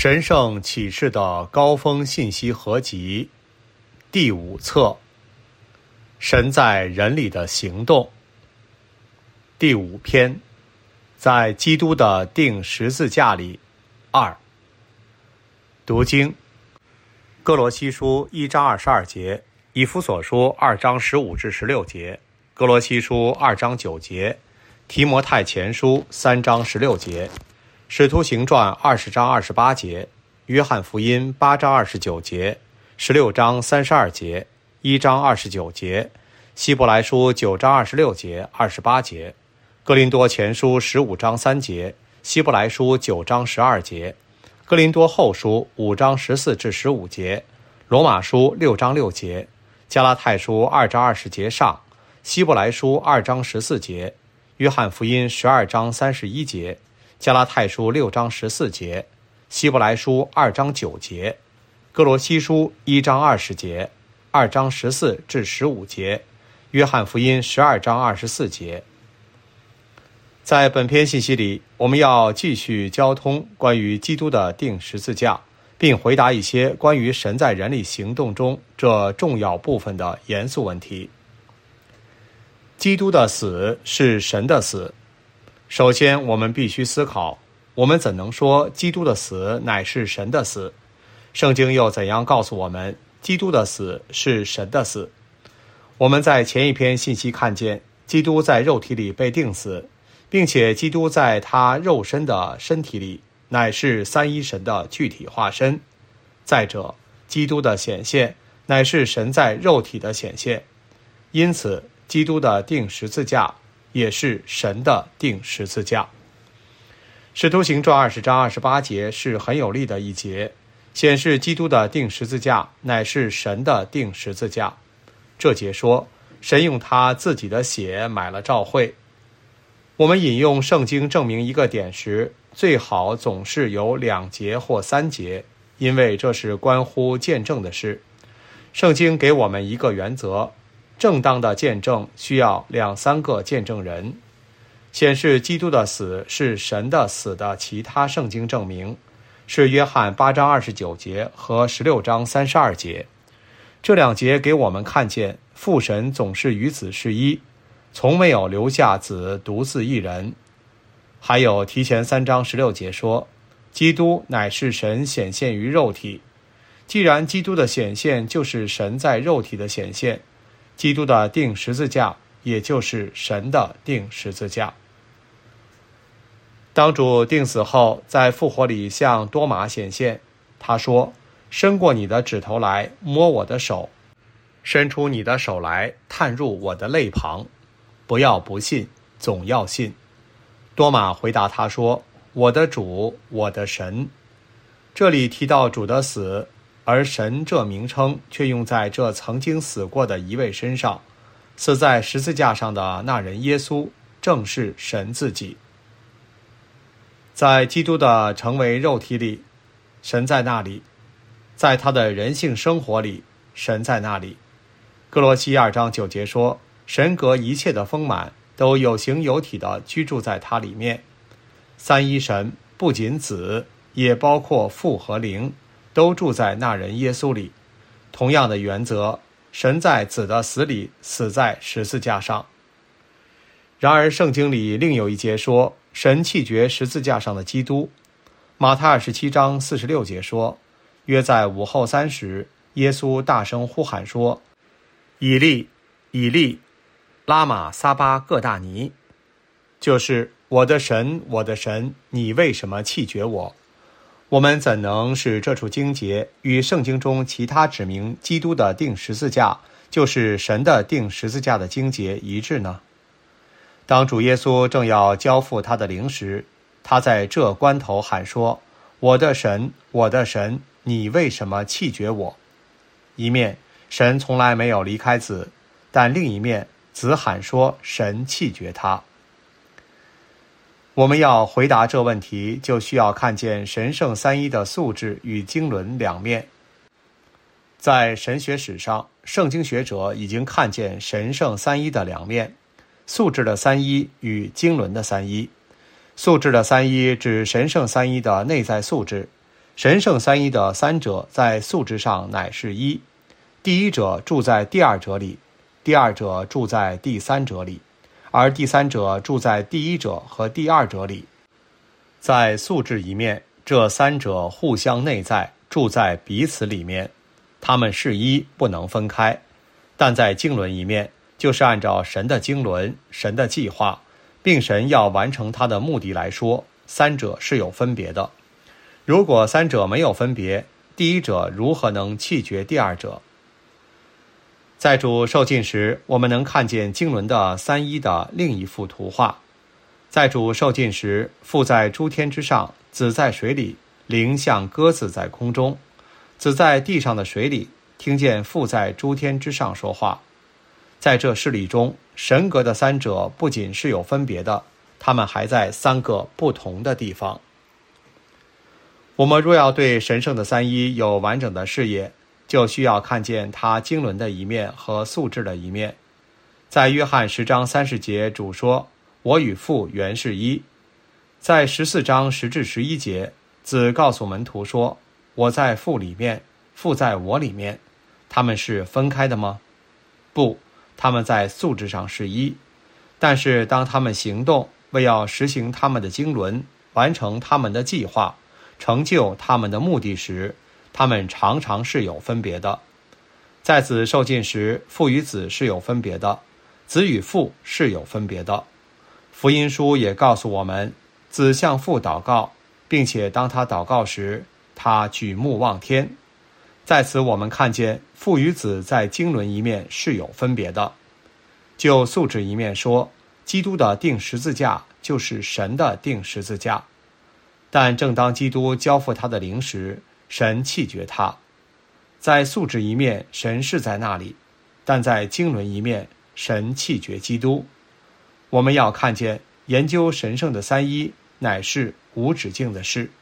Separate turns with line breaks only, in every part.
神圣启示的高峰信息合集第5册，神在人里的行动，第5篇，在基督的钉十字架里2。读经，哥罗西书1章22节，以弗所书2章15至16节，哥罗西书2章9节，提摩太前书3章16节，使徒行传20章28节，约翰福音8章29节，16章32节，1章29节，希伯来书9章26节28节，哥林多前书15章3节，希伯来书9章12节，哥林多后书5章14至15节，罗马书6章6节，加拉太书2章20节上，希伯来书2章14节，约翰福音12章31节，加拉太书6章14节，希伯来书2章9节，哥罗西书1章20节，2章14至15节，约翰福音12章24节。在本篇信息里，我们要继续交通关于基督的钉十字架，并回答一些关于神在人里行动中这重要部分的严肃问题。基督的死是神的死。首先，我们必须思考，我们怎能说基督的死乃是神的死？圣经又怎样告诉我们，基督的死是神的死？我们在前一篇信息看见，基督在肉体里被钉死，并且基督在他肉身的身体里乃是三一神的具体化身。再者，基督的显现乃是神在肉体的显现，因此基督的钉十字架也是神的钉十字架。使徒行传20章28节是很有力的一节，显示基督的钉十字架乃是神的钉十字架。这节说，神用他自己的血买了召会。我们引用圣经证明一个点时，最好总是有2节或3节，因为这是关乎见证的事。圣经给我们一个原则，正当的见证需要2、3个见证人。显示基督的死是神的死的其他圣经证明，是约翰8章29节和16章32节。这2节给我们看见父神总是与子是一，从没有留下子独自一人。还有提前3章16节说，基督乃是神显现于肉体。既然基督的显现就是神在肉体的显现，基督的钉十字架也就是神的钉十字架。当主钉死后，在复活里向多马显现，他说，伸过你的指头来摸我的手，伸出你的手来探入我的肋旁，不要不信，总要信。多马回答他说，我的主，我的神。这里提到主的死，而神这名称却用在这曾经死过的一位身上。死在十字架上的那人耶稣，正是神自己。在基督的成为肉体里，神在那里；在他的人性生活里，神在那里。哥罗西2章9节说，神格一切的丰满都有形有体地居住在他里面。三一神不仅子，也包括父和灵，都住在那人耶稣里。同样的原则，神在子的死里死在十字架上。然而圣经里另有一节说，神弃绝十字架上的基督。马太27章46节说，约在午后3时，耶稣大声呼喊说，以利以利拉玛撒巴各大尼，就是我的神，我的神，你为什么弃绝我？我们怎能使这处经节与圣经中其他指明基督的钉十字架就是神的钉十字架的经节一致呢？当主耶稣正要交付他的灵时，他在这关头喊说，我的神，我的神，你为什么弃绝我？一面神从来没有离开子，但另一面子喊说神弃绝他。我们要回答这问题，就需要看见神圣三一的素质与经纶两面。在神学史上，圣经学者已经看见神圣三一的两面，素质的三一与经纶的三一。素质的三一指神圣三一的内在素质， 神圣三一的三者在素质上乃是一，第一者住在第二者里，第二者住在第三者里，而第三者住在第一者和第二者里。在素质一面，这三者互相内在，住在彼此里面，他们是一，不能分开。但在经纶一面，就是按照神的经纶、神的计划，并神要完成他的目的来说，三者是有分别的。如果三者没有分别，第一者如何能弃绝第二者？在主受尽时，我们能看见经纶的三一的另一幅图画。在主受尽时，父在诸天之上，子在水里，灵像鸽子在空中。子在地上的水里，听见父在诸天之上说话。在这事理中，神格的三者不仅是有分别的，他们还在三个不同的地方。我们若要对神圣的三一有完整的视野，就需要看见它经纶的一面和素质的一面。在约翰10章30节，主说：“我与父原是一。”在14章10至11节，子告诉门徒说：“我在父里面，父在我里面。”他们是分开的吗？不，他们在素质上是一。但是当他们行动，为要实行他们的经纶，完成他们的计划，成就他们的目的时，他们常常是有分别的。在子受尽时，父与子是有分别的，子与父是有分别的。福音书也告诉我们，子向父祷告，并且当他祷告时，他举目望天。在此我们看见父与子在经纶一面是有分别的。就素质一面说，基督的钉十字架就是神的钉十字架。但正当基督交付他的灵时，神弃绝他。在素质一面，神是在那里，但在经纶一面，神弃绝基督。我们要看见研究神圣的三一乃是无止境的事。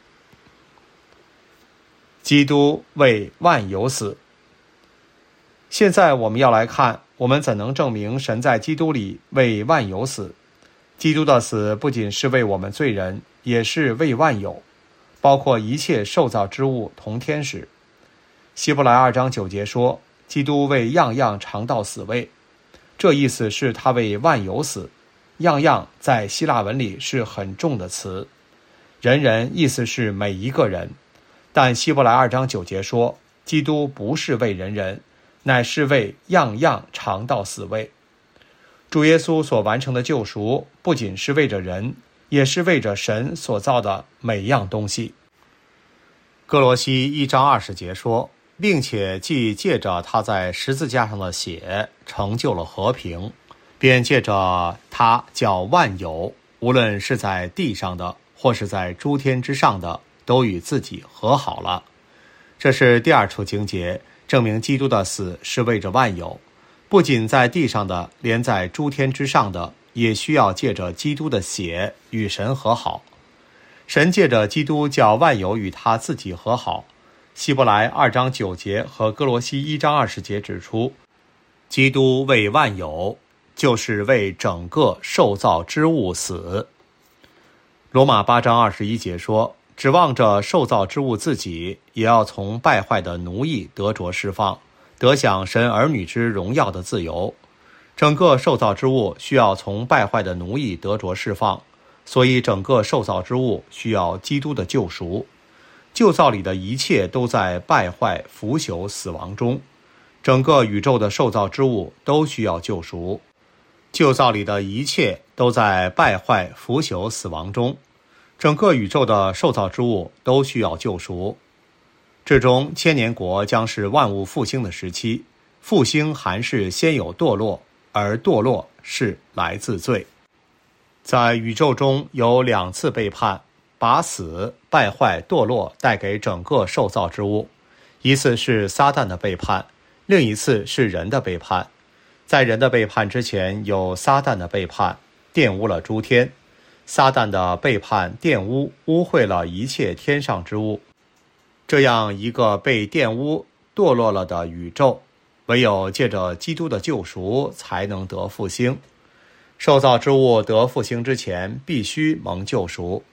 基督为万有死。现在我们要来看，我们怎能证明神在基督里为万有死？基督的死不仅是为我们罪人，也是为万有，包括一切受造之物同天使。希伯来2章9节说，基督为样样尝到死味，这意思是他为万有死。样样在希腊文里是很重的词，人人意思是每一个人。但希伯来2章9节说，基督不是为人人，乃是为样样尝到死味。主耶稣所完成的救赎，不仅是为着人，也是为着神所造的每样东西。哥罗西1章20节说，并且既借着他在十字架上的血成就了和平，便借着他叫万有，无论是在地上的或是在诸天之上的，都与自己和好了。这是第二处经节，证明基督的死是为着万有，不仅在地上的，连在诸天之上的，也需要借着基督的血与神和好。神借着基督叫万有与他自己和好。希伯来2章9节和哥罗西1章20节指出，基督为万有，就是为整个受造之物死。罗马8章21节说，指望着受造之物自己，也要从败坏的奴役得着释放，得享神儿女之荣耀的自由。整个受造之物需要从败坏的奴役得着释放，所以整个受造之物需要基督的救赎。旧造里的一切都在败坏、腐朽、死亡中，整个宇宙的受造之物都需要救赎。旧造里的一切都在败坏、腐朽、死亡中，整个宇宙的受造之物都需要救赎。至终千年国将是万物复兴的时期，复兴还是先有堕落，而堕落是来自罪。在宇宙中有2次背叛，把死、败坏、堕落带给整个受造之物，一次是撒旦的背叛，另一次是人的背叛。在人的背叛之前，有撒旦的背叛，玷污了诸天。撒旦的背叛玷污，污秽了一切天上之物。这样一个被玷污、堕落了的宇宙，唯有借着基督的救赎才能得复兴。受造之物得复兴之前，必须蒙救赎。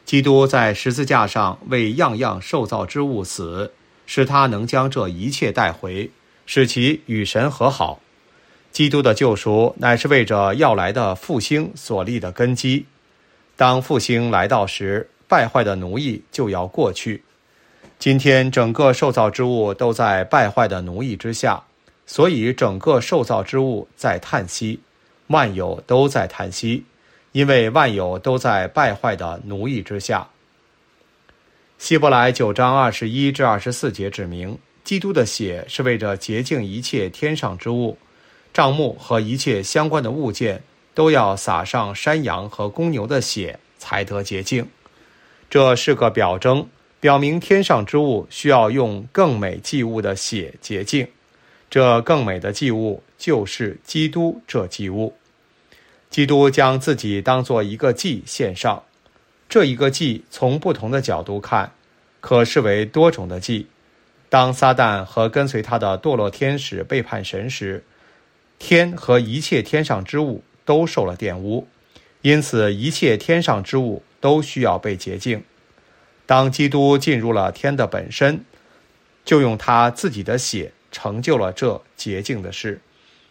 基督在十字架上为样样受造之物死，使他能将这一切带回，使其与神和好。基督的救赎乃是为着要来的复兴所立的根基。当复兴来到时，败坏的奴役就要过去。今天整个受造之物都在败坏的奴役之下，所以整个受造之物在叹息，万有都在叹息，因为万有都在败坏的奴役之下。希伯来9章21至24节指明，基督的血是为着洁净一切天上之物，帐幕和一切相关的物件都要洒上山羊和公牛的血才得洁净。这是个表征，表明天上之物需要用更美祭物的血洁净。这更美的祭物就是基督这祭物。基督将自己当作一个祭献上，这一个祭从不同的角度看，可视为多种的祭。当撒旦和跟随他的堕落天使背叛神时，天和一切天上之物都受了玷污，因此一切天上之物都需要被洁净。当基督进入了天的本身，就用他自己的血成就了这洁净的事。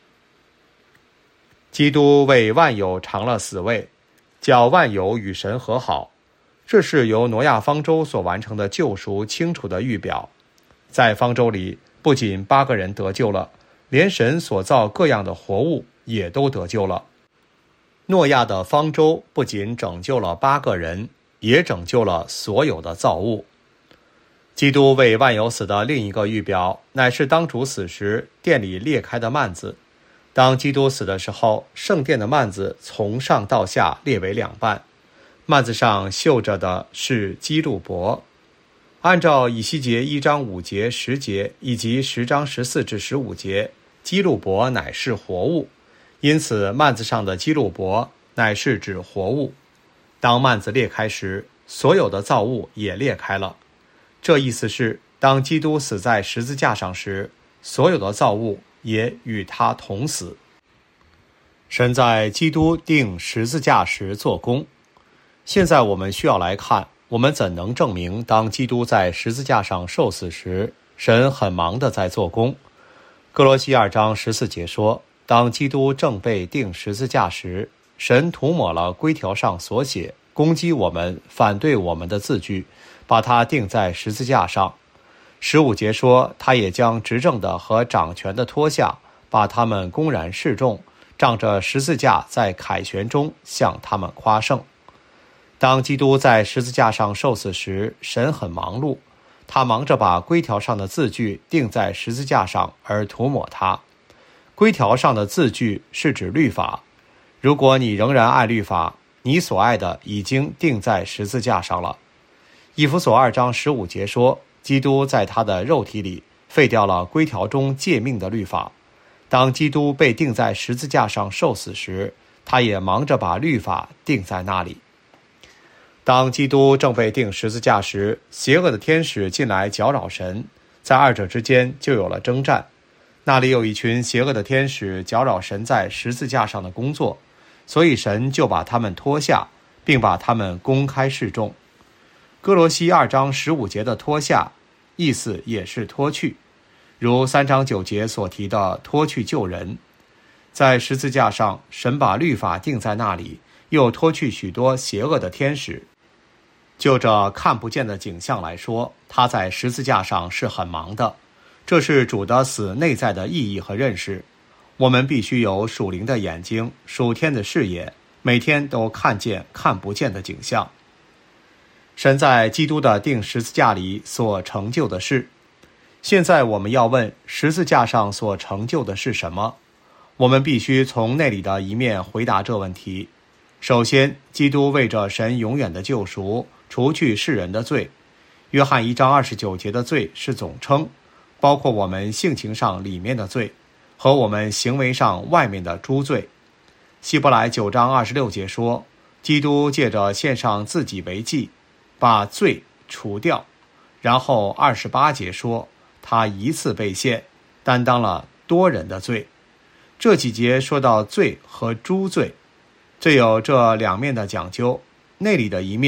基督为万有尝了死味，叫万有与神和好，这是由挪亚方舟所完成的救赎清楚的预表。在方舟里，不仅8个人得救了，连神所造各样的活物也都得救了。诺亚的方舟不仅拯救了8个人，也拯救了所有的造物。基督为万有死的另一个预表，乃是当主死时殿里裂开的幔子。当基督死的时候，圣殿的幔子从上到下裂为2半，幔子上绣着的是基路伯。按照以西结1章5节10节以及10章14至15节，基路伯乃是活物，因此幔子上的基路伯乃是指活物。当幔子裂开时，所有的造物也裂开了。这意思是，当基督死在十字架上时，所有的造物也与他同死。神在基督钉十字架时做工。现在我们需要来看，我们怎能证明当基督在十字架上受死时，神很忙地在做工？哥罗西2章14节说，当基督正被钉十字架时，神涂抹了规条上所写攻击我们、反对我们的字句，把它钉在十字架上。15节说，他也将执政的和掌权的脱下，把他们公然示众，仗着十字架在凯旋中向他们夸胜。当基督在十字架上受死时，神很忙碌，他忙着把规条上的字句钉在十字架上而涂抹它。规条上的字句是指律法，如果你仍然爱律法，你所爱的已经钉在十字架上了。以弗所2章15节说，基督在他的肉体里废掉了规条中诫命的律法。当基督被钉在十字架上受死时，他也忙着把律法钉在那里。当基督正被钉十字架时，邪恶的天使进来搅扰神，在二者之间就有了征战。那里有一群邪恶的天使搅扰神在十字架上的工作，所以神就把他们脱下，并把他们公开示众。哥罗西2章15节的脱下，意思也是脱去，如3章9节所提的脱去旧人。在十字架上，神把律法钉在那里，又脱去许多邪恶的天使。就这看不见的景象来说，他在十字架上是很忙的。这是主的死内在的意义和认识。我们必须有属灵的眼睛、属天的视野，每天都看见看不见的景象。神在基督的钉十字架里所成就的事。现在我们要问，十字架上所成就的是什么？我们必须从内里的一面回答这问题。首先，基督为着神永远的救赎，除去世人的罪。约翰1章29节的罪是总称，包括我们性情上里面的罪和我们行为上外面的诸罪。希伯来9章26节说，基督借着献上自己为祭，把罪除掉。然后28节说，他一次被献，担当了多人的罪。这几节说到罪和诸罪，罪有这两面的讲究。内里的一面，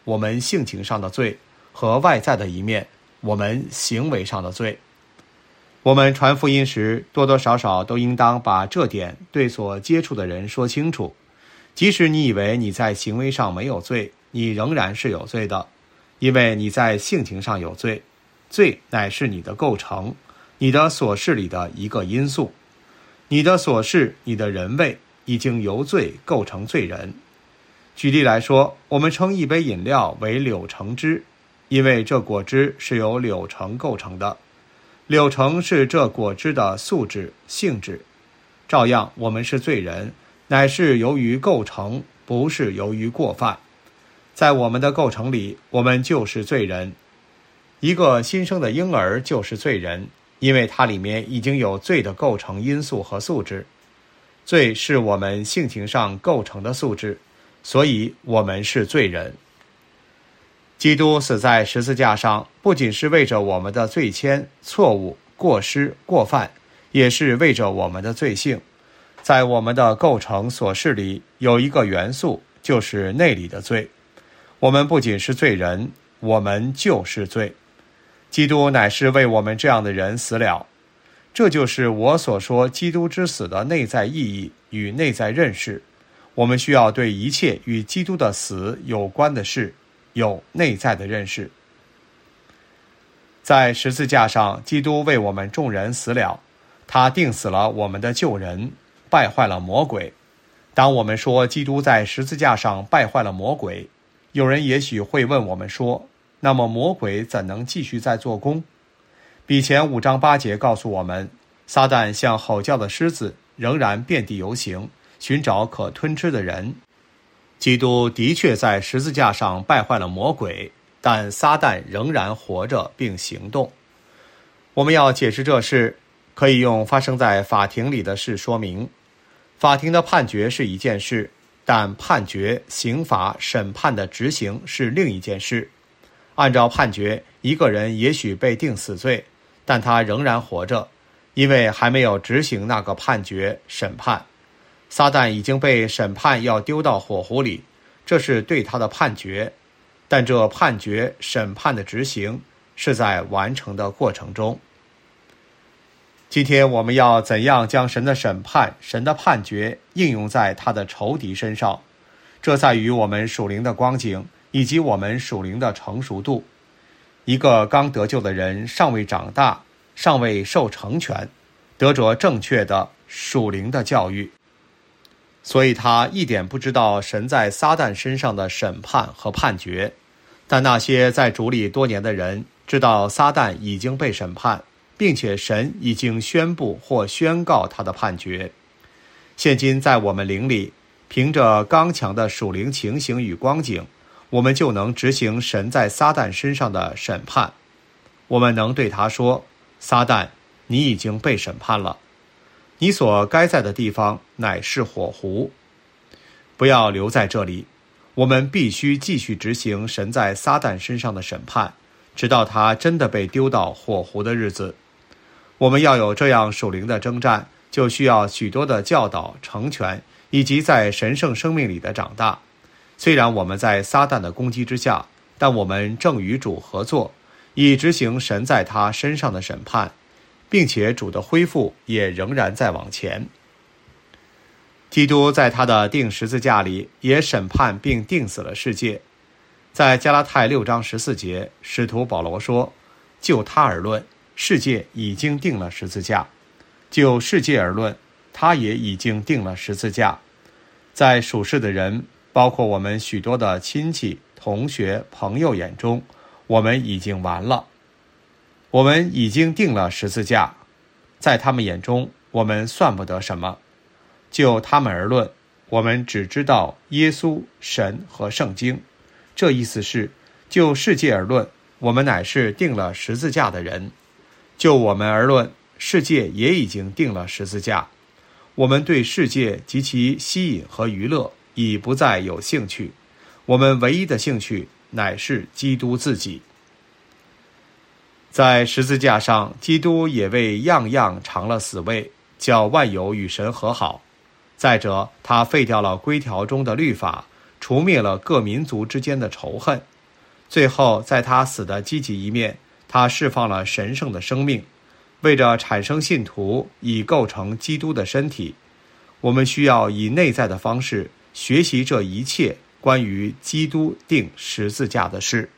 我们性情上的罪，和外在的一面，我们行为上的罪。我们传福音时，多多少少都应当把这点对所接触的人说清楚。即使你以为你在行为上没有罪，你仍然是有罪的，因为你在性情上有罪。罪乃是你的构成，你的所事里的一个因素。你的所事，你的人位已经由罪构成罪人。举例来说，我们称一杯饮料为柳橙汁，因为这果汁是由柳橙构成的。柳橙是这果汁的素质、性质。照样，我们是罪人，乃是由于构成，不是由于过犯。在我们的构成里，我们就是罪人。一个新生的婴儿就是罪人，因为它里面已经有罪的构成因素和素质。罪是我们性情上构成的素质，所以我们是罪人。基督死在十字架上，不仅是为着我们的罪愆、错误、过失、过犯，也是为着我们的罪性。在我们的构成所事里，有一个元素，就是内里的罪。我们不仅是罪人，我们就是罪。基督乃是为我们这样的人死了。这就是我所说基督之死的内在意义与内在认识。我们需要对一切与基督的死有关的事有内在的认识。在十字架上，基督为我们众人死了，他钉死了我们的旧人，败坏了魔鬼。当我们说基督在十字架上败坏了魔鬼，有人也许会问我们说，那么魔鬼怎能继续在做工？彼前5章8节告诉我们，撒旦像吼叫的狮子，仍然遍地游行，寻找可吞吃的人。基督的确在十字架上败坏了魔鬼，但撒旦仍然活着并行动。我们要解释这事，可以用发生在法庭里的事说明。法庭的判决是一件事，但判决、刑罚、审判的执行是另一件事。按照判决，一个人也许被定死罪，但他仍然活着，因为还没有执行那个判决、审判。撒旦已经被审判要丢到火湖里，这是对他的判决，但这判决、审判的执行是在完成的过程中。今天我们要怎样将神的审判、神的判决应用在他的仇敌身上？这在于我们属灵的光景以及我们属灵的成熟度。一个刚得救的人尚未长大，尚未受成全，得着正确的属灵的教育，所以他一点不知道神在撒旦身上的审判和判决。但那些在主里多年的人知道撒旦已经被审判，并且神已经宣布或宣告他的判决。现今在我们灵里，凭着刚强的属灵情形与光景，我们就能执行神在撒旦身上的审判。我们能对他说，撒旦，你已经被审判了，你所该在的地方乃是火湖，不要留在这里。我们必须继续执行神在撒旦身上的审判，直到他真的被丢到火湖的日子。我们要有这样属灵的征战，就需要许多的教导、成全，以及在神圣生命里的长大。虽然我们在撒旦的攻击之下，但我们正与主合作，以执行神在他身上的审判，并且主的恢复也仍然在往前。基督在他的钉十字架里也审判并钉死了世界。在加拉太6章14节，使徒保罗说，就他而论，世界已经钉了十字架；就世界而论，他也已经钉了十字架。在属世的人，包括我们许多的亲戚、同学、朋友眼中，我们已经完了。我们已经钉了十字架，在他们眼中，我们算不得什么。就他们而论，我们只知道耶稣、神和圣经。这意思是，就世界而论，我们乃是钉了十字架的人；就我们而论，世界也已经钉了十字架。我们对世界及其吸引和娱乐已不再有兴趣，我们唯一的兴趣乃是基督自己。在十字架上，基督也为样样尝了死味，叫万有与神和好。再者，他废掉了规条中的律法，除灭了各民族之间的仇恨， 最后在他死的积极一面，他释放了神圣的生命，为着产生信徒以构成基督的身体。我们需要以内在的方式学习这一切关于基督钉十字架的事。